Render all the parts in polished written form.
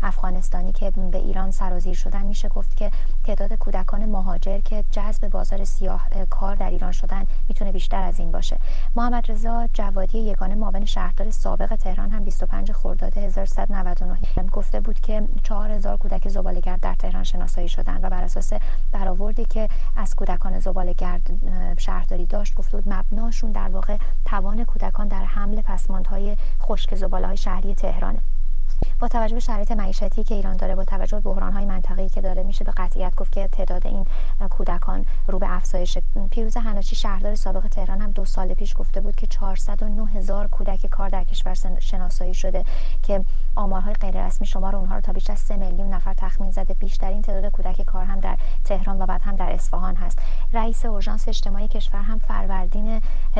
افغانستانی که به ایران سرازیر شدن، میشه گفت که تعداد کودکان مهاجر که جذب بازار سیاه کار در ایران شدن میتونه بیشتر از این باشه. محمد رضا جوادی یگانه معاون شهردار سابق تهران هم 25 خرداد 1399 گفته بود که 4000 کودک زباله‌گرد در تهران شناسایی شدند و بر اساس برآوردی که از کودکان زباله‌گرد شهرداری داشت گفته بود مبناشون در واقع توان کودکان در حمل پسماندهای خشک زباله‌های شهری تهرانه. با توجه به شرایط معیشتی که ایران داره، با توجه به بحران‌های منطقه‌ای که داره، میشه به قطعیت گفت که تعداد این کودکان رو به افزایش. پیروز حناچی شهردار سابق تهران هم 2 سال پیش گفته بود که 409000 کودک کار در کشور شناسایی شده که آمارهای غیر رسمی شمار اونها رو تا بیش از 3 میلیون نفر تخمین زده. بیشترین تعداد کودک کار هم در تهران و بعد هم در اصفهان هست. رئیس اورژانس اجتماعی کشور هم فروردین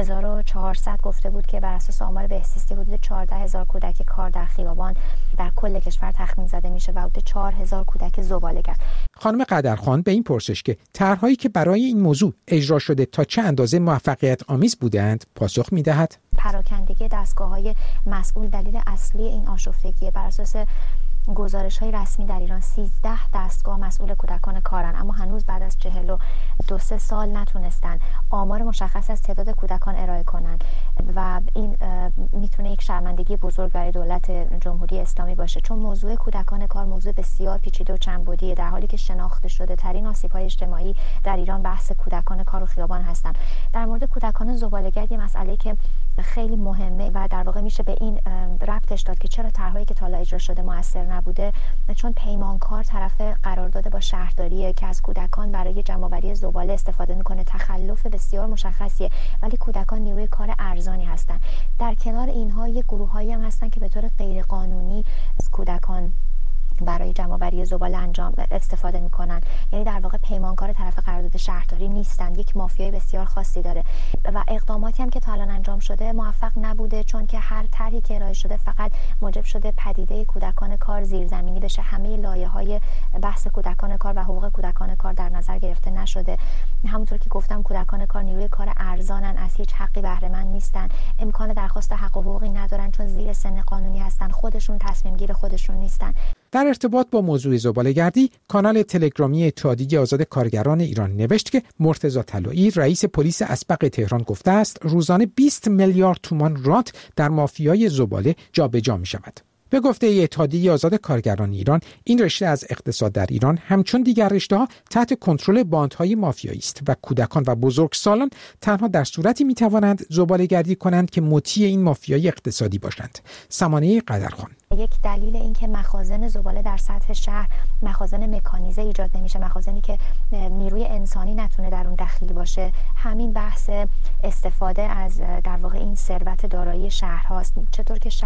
1400 گفته بود که بر اساس آمار بهزیستی حدود 14000 کودک کار در خیابان در کل کشور تخمین زده میشه و حدود 4000 کودک زباله‌گرد. خانم قدرخان به این پرسش که طرح‌هایی که برای این موضوع اجرا شده تا چه اندازه موفقیت آمیز بودند پاسخ می‌دهد. پراکندگی دستگاه‌های مسئول دلیل اصلی این آشفتگی. بر اساس گزارش‌های رسمی در ایران 13 دستگاه مسئول کودکان کارن، اما هنوز بعد از 42-3 سال نتونستن آمار مشخص از تعداد کودکان ارائه کنن و این میتونه یک شرمندگی بزرگ برای دولت جمهوری اسلامی باشه، چون موضوع کودکان کار موضوع بسیار پیچیده و چندبعدیه، در حالی که شناخته شده ترین آسیب‌های اجتماعی در ایران بحث کودکان کار و خیابان هستن. در مورد کودکان زباله‌گرد یه مسئله که خیلی مهمه و در واقع میشه به این ربطش داد که چرا طرحی که تا حالا اجرا شده موثر نبوده، چون پیمانکار طرف قرارداد با شهرداریه که از کودکان برای جمع‌آوری زباله استفاده میکنه. تخلف بسیار مشخصیه، ولی کودکان نیروی کار ارزانی هستن. در کنار اینها یک گروهایی هم هستن که به طور غیرقانونی از کودکان برای جمع‌آوری زباله استفاده میکنن، یعنی در واقع پیمانکار طرف قرارداد شهرداری نیستن، یک مافیای بسیار خاصی داره و اقداماتی هم که تا الان انجام شده موفق نبوده، چون که هر طرحی که ارائه شده فقط موجب شده پدیده کودکان کار زیرزمینی بشه. همه لایه‌های بحث کودکان کار و حقوق کودکان کار در نظر گرفته نشده. همونطور که گفتم کودکان کار نیروی کار ارزانن، از هیچ حقی بهره مند نیستن، امکان درخواست حق و حقوقی ندارن چون زیر سن قانونی هستن، خودشون تصمیم گیر خودشون نیستن. در ارتباط با موضوع زباله‌گردی، کانال تلگرامی اتحادیه آزاد کارگران ایران نوشت که مرتضی طلایی رئیس پلیس اسبق تهران گفته است روزانه 20 میلیارد تومان رانت در مافیای زباله جابجا می‌شود. به گفته اتحادیه آزاد کارگران ایران، این رشته از اقتصاد در ایران همچون دیگر رشته‌ها تحت کنترل باندهای مافیایی است و کودکان و بزرگسالان تنها در صورتی می‌توانند زباله‌گردی کنند که مطیع این مافیای اقتصادی باشند. سمانه قدرخان: یک دلیل این که مخازن زباله در سطح شهر مخازن مکانیزه ایجاد نمیشه، مخازنی که نیروی انسانی نتونه در اون دخیل باشه، همین بحث استفاده از در واقع این ثروت دارایی شهرهاست. چطور که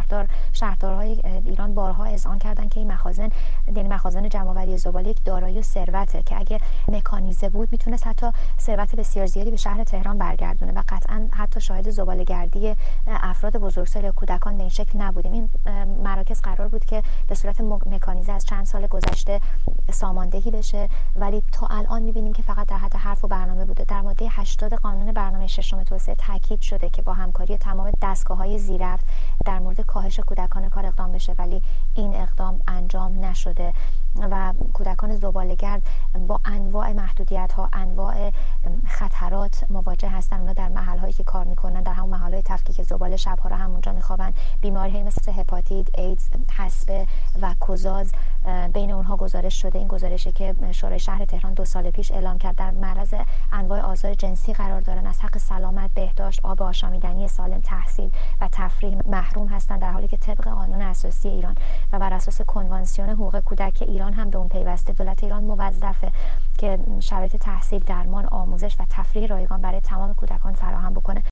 شهردارهای ایران بارها اذعان کردن که این مخازن، یعنی مخازن جمع‌آوری زباله، یک دارایی و ثروته که اگه مکانیزه بود میتونست حتی ثروت بسیار زیادی به شهر تهران برگردونه و قطعا حتی شاهد زباله‌گردی افراد بزرگسال یا کودکان به این شکل نبودیم. این مراکز قرار بود که به صورت مکانیزه از چند سال گذشته ساماندهی بشه، ولی تا الان می‌بینیم که فقط در حد حرف و برنامه بوده. در ماده 80 قانون برنامه ششم توسعه تاکید شده که با همکاری تمام دستگاه‌های زیررفت در مورد کاهش کودکان کار اقدام بشه، ولی این اقدام انجام نشده و کودکان زباله‌گرد با انواع محدودیت‌ها، انواع خطرات مواجه هستن. اونا در محل‌هایی که کار می‌کنن، در همون محل‌های تفکیک زباله، شب‌ها رو همونجا می‌خوابن. بیماری‌های مثل هپاتیت، ایدز، حصبه و کوزاز بین اونها گزارش شده. این گزارشی که شورای شهر تهران 2 سال پیش اعلام کرد در معرض انواع آزار جنسی قرار دارن، از حق سلامت، بهداشت، آب آشامیدنی سالم، تحصیل و تفریح محروم هستند، در حالی که طبق قانون اساسی ایران و بر اساس کنوانسیون حقوق کودک ایران هم به اون پیوسته. دولت ایران موظفه که شرایط تحصیل، درمان، آموزش و تفریح رایگان برای تمام کودکان فراهم بکنه.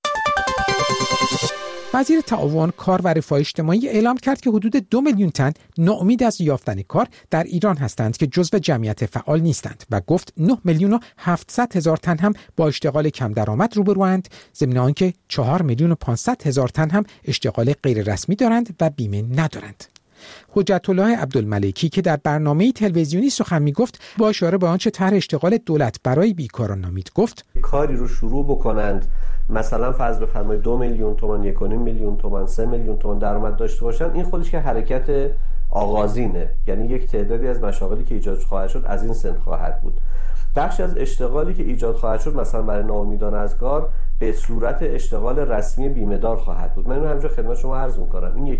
وزیر تعاون، کار و رفاه اجتماعی اعلام کرد که حدود 2 میلیون تن ناامید از یافتن کار در ایران هستند که جزو جمعیت فعال نیستند و گفت 9 میلیون و 700 هزار تن هم با اشتغال کم درآمد روبروند، ضمن آنکه 4 میلیون و 500 هزار تن هم اشتغال غیر رسمی دارند و بیمه ندارند. حجت الله عبدالملکی که در برنامه تلویزیونی سخن می‌گفت، با اشاره به آنچه طرح اشتغال دولت برای بیکاران نامید، گفت کاری رو شروع بکنند، مثلا فرض بفرمایید 2 میلیون تومان، 1.5 میلیون تومان، 3 میلیون تومان درآمد داشته باشن، این خودش که حرکت آغازینه، یعنی یک تعدادی از مشاغلی که ایجاد خواهد شد از این سن خواهد بود. بخشی از اشتغالی که ایجاد خواهد شد مثلا برای ناامیدان از کار به صورت اشتغال رسمی بیمه‌دار خواهد بود. من همینجا خدمت شما عرض می‌کنم این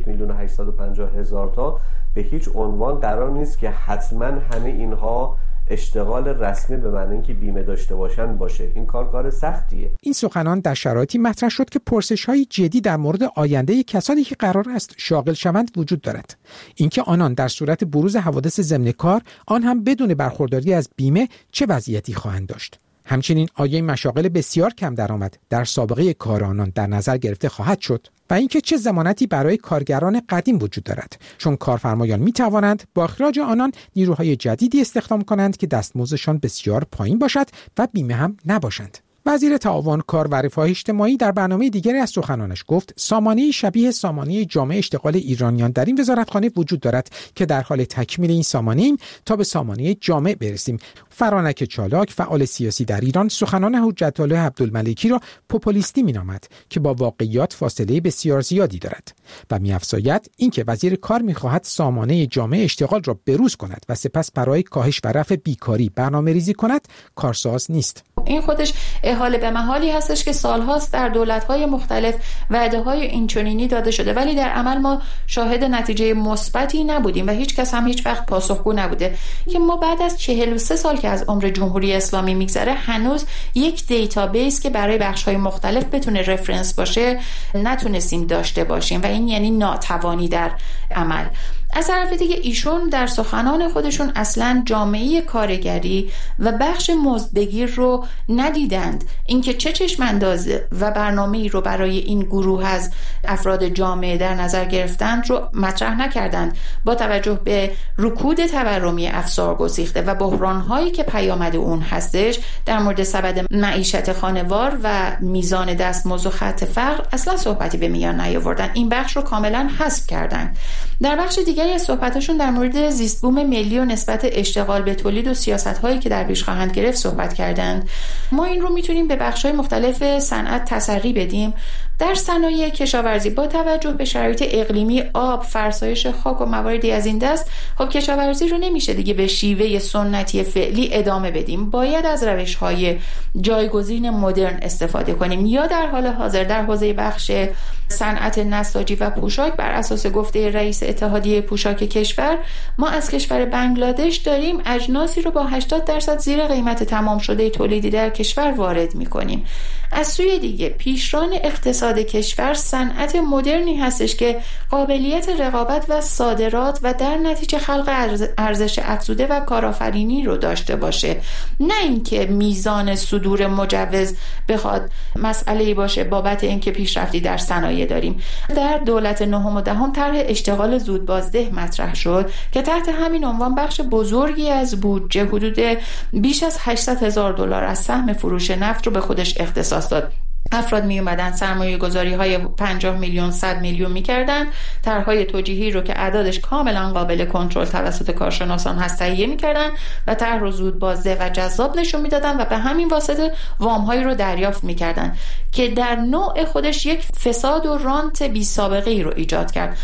1,850,000 تا به هیچ عنوان قرار نیست که حتما همه اینها اشتغال رسمی به معنی اینکه بیمه داشته باشن باشه. این کار سختیه. این سخنان در شرایطی مطرح شد که پرسش‌های جدی در مورد آینده کسانی که قرار است شاغل شوند وجود دارد. اینکه آنان در صورت بروز حوادث ضمن کار، آن هم بدون برخورداری از بیمه، چه وضعیتی خواهند داشت. همچنین آیا مشاغل بسیار کم درآمد در سابقه کار آنان در نظر گرفته خواهد شد و اینکه چه ضمانتی برای کارگران قدیم وجود دارد، چون کارفرمایان می توانند با اخراج آنان نیروهای جدیدی استخدام کنند که دستمزدشان بسیار پایین باشد و بیمه هم نباشند. وزیر تعاون، کار و رفاه اجتماعی در برنامه دیگری از سخنانش گفت سامانه شبیه سامانه جامعه اشتغال ایرانیان در این وزارتخانه وجود دارد که در حال تکمیل این سامانه ایم تا به سامانه جامع برسیم. فرانک چالاک، فعال سیاسی در ایران، سخنان حجت الله عبدالملکی را پوپولیستی می‌نامد که با واقعیات فاصله بسیار زیادی دارد و می‌افزاید اینکه وزیر کار می‌خواهد سامانه جامع اشتغال را بروز کند و سپس برای کاهش و رفع بیکاری برنامه‌ریزی کند کارساز نیست. این خودش احاله به محالی هستش که سالهاست در دولت‌های مختلف وعده‌های اینچنینی داده شده ولی در عمل ما شاهد نتیجه مثبتی نبودیم و هیچ کس هم هیچ وقت پاسخگو نبوده. که ما بعد از 43 سال که از عمر جمهوری اسلامی میگذره هنوز یک دیتابیس که برای بخش‌های مختلف بتونه رفرنس باشه نتونستیم داشته باشیم و این یعنی ناتوانی در عمل. از طرف دیگه ایشون در سخنان خودشون اصلا جامعه کارگری و بخش مزدبگیر رو ندیدند. اینکه چه چشم‌انداز و برنامه‌ای رو برای این گروه از افراد جامعه در نظر گرفتند رو مطرح نکردند. با توجه به رکود تورمی افزار گسیخته و بحران‌هایی که پیامد اون هستش در مورد سبد معیشت خانوار و میزان دستمزد و خط فقر اصلا صحبتی به میان نیاوردن. این بخش رو کاملا حذف کردند. در بخش دیگری از صحبتاشون در مورد زیست بوم ملی و نسبت اشتغال به تولید و سیاست‌هایی که در پیش خواهند گرفت صحبت کردند. ما این رو میتونیم به بخش‌های مختلف صنعت تسری بدیم. در صنایع کشاورزی با توجه به شرایط اقلیمی، آب، فرسایش خاک و مواردی از این دست، خب کشاورزی رو نمیشه دیگه به شیوه سنتی فعلی ادامه بدیم. باید از روش‌های جایگزین مدرن استفاده کنیم. یا در حال حاضر در حوزه بخش صنعت نساجی و پوشاک بر اساس گفته رئیس اتحادیه پوشاک کشور، ما از کشور بنگلادش داریم اجناسی رو با 80% زیر قیمت تمام شده تولیدی در کشور وارد می‌کنیم. از سوی دیگه پیشران اقتصاد کشور صنعت مدرنی هستش که قابلیت رقابت و صادرات و در نتیجه خلق ارزش افزوده و کارآفرینی رو داشته باشه، نه اینکه میزان صدور مجوز بخواد مسئله‌ای باشه بابت اینکه پیشرفتی در صنایع داریم. در دولت نهم و دهم طرح اشتغال زود بازده مطرح شد که تحت همین عنوان بخش بزرگی از بودجه حدود بیش از $800,000 از سهم فروش نفت رو به خودش اختصاص داد. افراد می اومدن سرمایه گذاری های 50 میلیون 100 میلیون می کردن، طرحهای توجیهی رو که اعدادش کاملا قابل کنترل توسط کارشناسان هست تهیه می کردن و طرح رو زود بازده و جذاب نشون می دادن و به همین واسطه وام هایی رو دریافت می کردن که در نوع خودش یک فساد و رانت بی سابقه ای رو ایجاد کرد.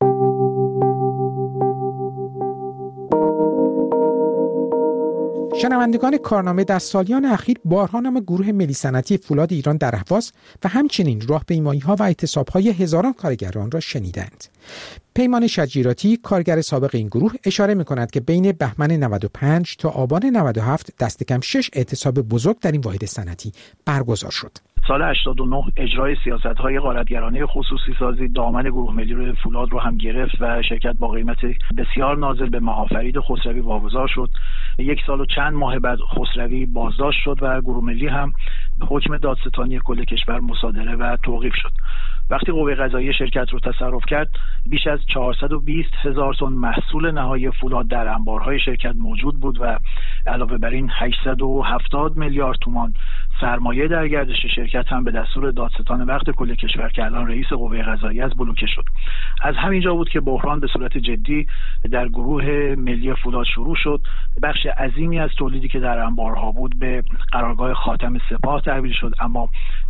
شنوندگان کارنامه، در سالیان اخیر بارها نام گروه ملی صنعتی فولاد ایران در اهواز و همچنین راهپیمایی‌ها و اعتصاب‌های هزاران کارگران را شنیدند. پیمان شجیراتی، کارگر سابق این گروه، اشاره می‌کند که بین بهمن 95 تا آبان 97 دست کم 6 اعتصاب بزرگ در این واحد صنعتی برگزار شد. سال 89 اجرای سیاست‌های غارتگرانه خصوصی سازی دامن گروه ملی فولاد رو هم گرفت و شرکت با قیمت بسیار نازل به ماهافرید خسروی واگذار شد. 1 سال و چند ماه بعد خسروی بازداشت شد و گروه ملی هم به حکم دادستانی کل کشور مصادره و توقیف شد. وقتی قوه قضاییه شرکت رو تصرف کرد، بیش از 420,000 تن محصول نهایی فولاد در انبارهای شرکت موجود بود و علاوه بر این 870 میلیارد تومان سرمایه در گردش شرکت هم به دستور دادستان وقت کل کشور که الان رئیس قوه قضاییه است بلوکه شد. از همینجا بود که بحران به صورت جدی در گروه ملی فولاد شروع شد. بخش عظیمی از تولیدی که در انبارها بود به قرارگاه خاتم سپاه تحویل شد، اما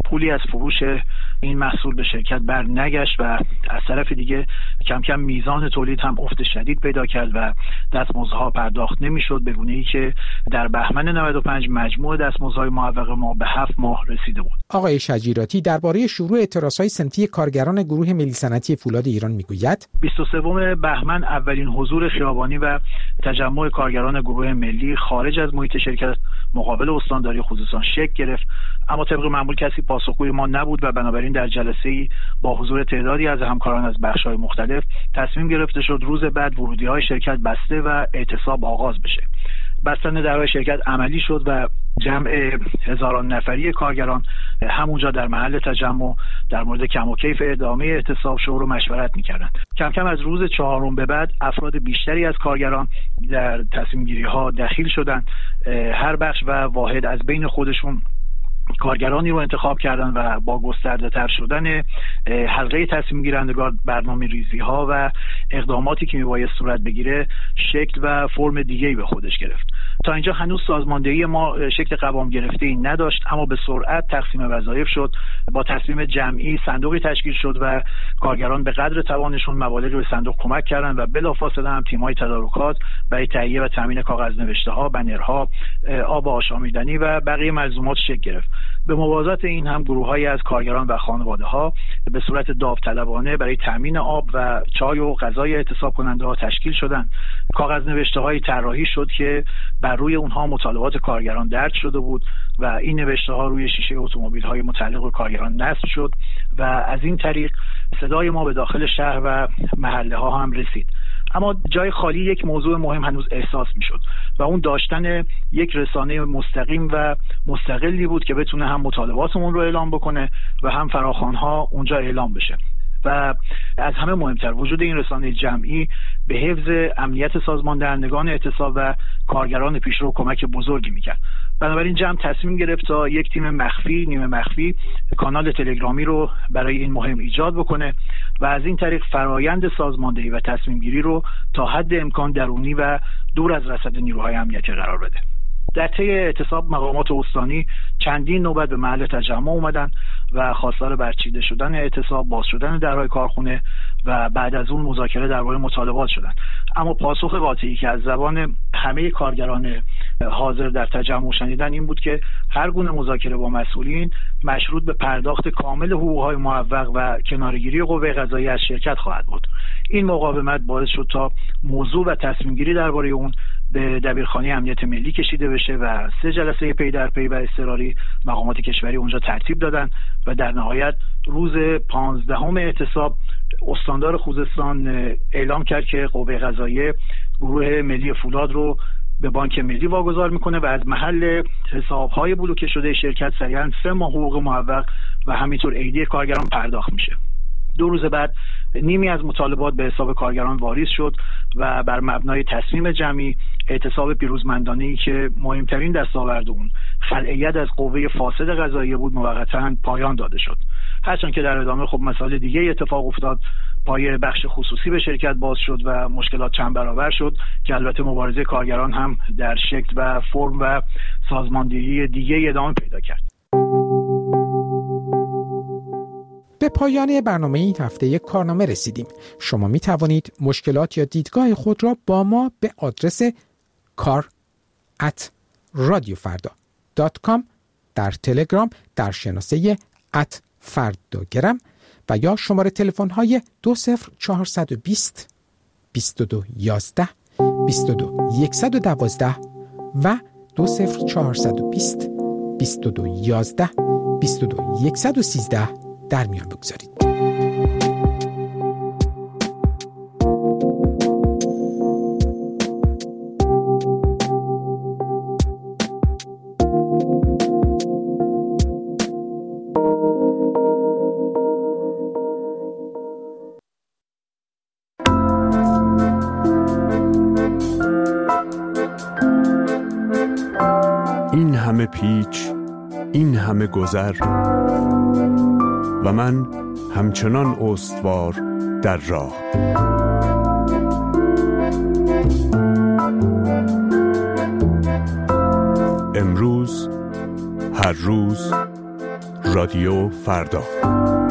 پولی از فروش این محصول به شرکت بر نگشت و از طرف دیگه کم کم میزان تولید هم افت شدید پیدا کرد و دستمزدها پرداخت نمیشد، به گونه‌ای که در بهمن 95 مجموع دستمزدهای معوق ما به 7 ماه رسیده بود. آقای شجیراتی درباره شروع اعتراضهای صنفی کارگران گروه ملی صنعتی فولاد ایران میگوید 23 بهمن اولین حضور خیابانی و تجمع کارگران گروه ملی خارج از محیط شرکت مقابل استانداری خوزستان شکل گرفت، اما طبق معمول کسی پاسخگوی ما نبود و بنابراین در جلسه‌ای با حضور تعدادی از همکاران از بخش‌های مختلف تصمیم گرفته شد روز بعد ورودی‌های شرکت بسته و اعتصاب آغاز بشه. بستن درهای شرکت عملی شد و جمع هزاران نفری کارگران همونجا در محل تجمع در مورد کم و کیف ادامه اعتصاب شور و مشورت می‌کردند. کم کم از روز 4 به بعد افراد بیشتری از کارگران در تصمیم گیری‌ها دخیل شدند. هر بخش و واحد از بین خودشون کارگرانی رو انتخاب کردن و با گسترده تر شدن حلقه تصمیم گیرندگان برنامه ریزی ها و اقداماتی که میباید صورت بگیره شکل و فرم دیگه‌ای به خودش گرفت. تا اینجا هنوز سازماندهی ما شکل قوام گرفته‌ای نداشت، اما به سرعت تقسیم وظایف شد. با تصمیم جمعی صندوقی تشکیل شد و کارگران به قدر توانشون مبالغی به صندوق کمک کردند و بلافاصله هم تیم‌های تدارکات برای تهیه و تامین کاغذ نوشته‌ها، بنرها، آب آشامیدنی و بقیه ملزومات شکل گرفت. به موازات این هم گروه‌هایی از کارگران و خانواده‌ها به صورت داوطلبانه برای تامین آب و چای و غذای اعتصاب کننده‌ها تشکیل شدند. کاغذ نوشته‌های طراحی شد که بر روی اونها مطالبات کارگران درج شده بود و این نوشته‌ها روی شیشه اتومبیل‌های متعلق به کارگران نصب شد و از این طریق صدای ما به داخل شهر و محله‌ها هم رسید. اما جای خالی یک موضوع مهم هنوز احساس میشد و اون داشتن یک رسانه مستقیم و مستقلی بود که بتونه هم مطالباتمون رو اعلام بکنه و هم فراخوان‌ها اونجا اعلام بشه. و از همه مهمتر وجود این رسانه جمعی به حفظ امنیت سازمان دهندگان اعتصاب و کارگران پیشرو کمک بزرگی میکرد. بنابراین جمع تصمیم گرفت تا یک تیم مخفی، نیمه مخفی کانال تلگرامی رو برای این مهم ایجاد بکنه و از این طریق فرایند سازماندهی و تصمیم گیری رو تا حد امکان درونی و دور از رصد نیروهای امنیتی قرار بده. در طی اعتصاب مقامات استانی چندین نوبت به محل تجمع اومدن و خواستار برچیده شدن اعتصاب، باز شدن درهای کارخونه و بعد از اون مذاکره درباره مطالبات شدن. اما پاسخ قاطعی که از زبان همه کارگران حاضر در تجمع شنیدن این بود که هر گونه مذاکره با مسئولین مشروط به پرداخت کامل حقوق‌های معوق و کناره‌گیری قوه قضاییه از شرکت خواهد بود. این مقاومت باعث شد تا موضوع و تصمیم گیری درباره اون به دبیرخانه امنیت ملی کشیده بشه و 3 جلسه پی در پی و اضطراری مقامات کشوری اونجا ترتیب دادن و در نهایت روز 15 اعتصاب استاندار خوزستان اعلام کرد که قوه قضاییه گروه ملی فولاد رو به بانک ملی واگذار میکنه و از محل حساب‌های بلوکه شده شرکت سریعا 3 ماه حقوق معوق و همینطور عیدی کارگران پرداخت میشه. 2 روز بعد نیمی از مطالبات به حساب کارگران واریز شد و بر مبنای تصمیم جمعی اعتصاب پیروزمندانه‌ای که مهمترین دستاورد اون خلع ید از قوه فاسد قضاییه بود موقتا پایان داده شد. هرچند که در ادامه خب مسائل دیگه اتفاق افتاد، پای بخش خصوصی به شرکت باز شد و مشکلات چند برابر شد که البته مبارزه کارگران هم در شکل و فرم و سازماندهی دیگه ادامه پیدا کرد. به پایان برنامه این هفته کارنامه رسیدیم. شما می توانید مشکلات یا دیدگاه خود را با ما به آدرس kar@radiofarda.com در تلگرام در شناسه @fardagram و یا شماره تلفن های 20420 2211 22112 و 20420 2211 22113 در میان بگذارید. این همه پیچ، این همه گذر و من همچنان استوار در راه. امروز، هر روز، رادیو فردا.